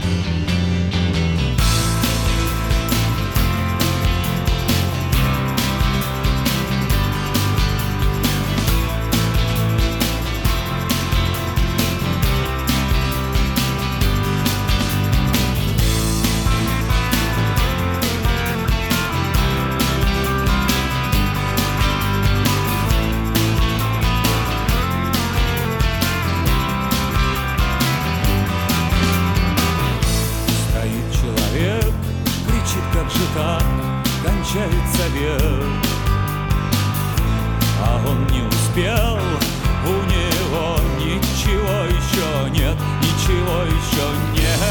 Кончается век, а он не успел, у него ничего еще нет, ничего еще нет.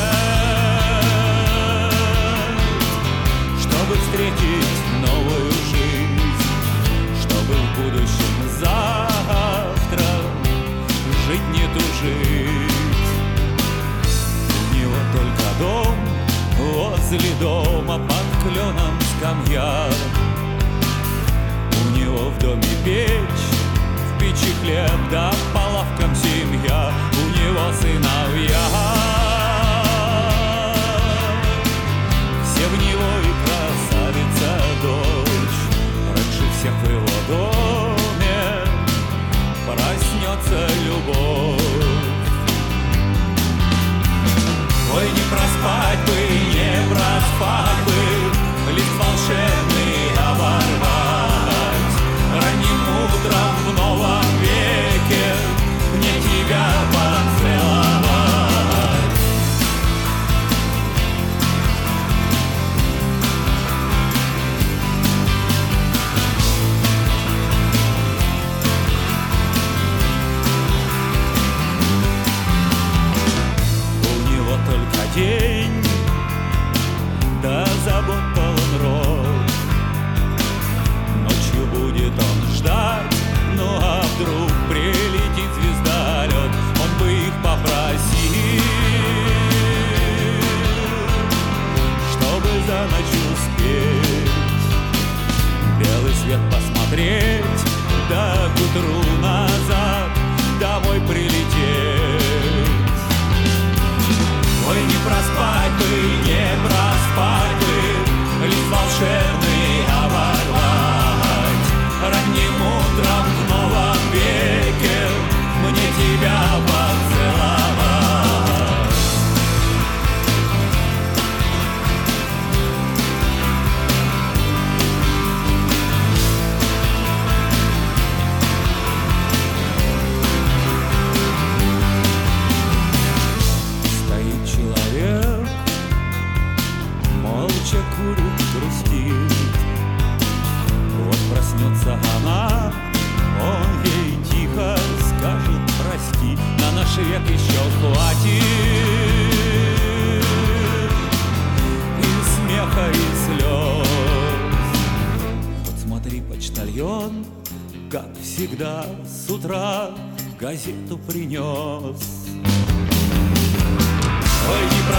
Чтобы встретить новую жизнь, чтобы в будущем завтра жить не тужить. У него только дом, возле дома под кленом скамья. У него в доме печь, в печи хлеб, да по лавкам семья. У него сыновья, все в него и красавица дочь. Раньше всех в его доме проснется любовь. Ой, не проспать бы, не проспать бы, лист волшебный оборвать. Ранним утром в новом веке мне тебя поцеловать. У него только день, да забот полон рот. Ночью будет он ждать, ну а вдруг прилетит звездолет, он бы их попросил, чтобы за ночь успеть белый свет посмотреть, да к утру назад домой прилететь. Ой, не проспать бы, не проспать бы, лист волшебный оборвать. Ранним утром в новом веке мне тебя поцеловать. Стоит человек, молча курит, грустит. Вот проснется она, он ей тихо скажет прости, на наш век еще хватит и смеха, и слез. Вот смотри, почтальон, как всегда, с утра газету принес. Ой, не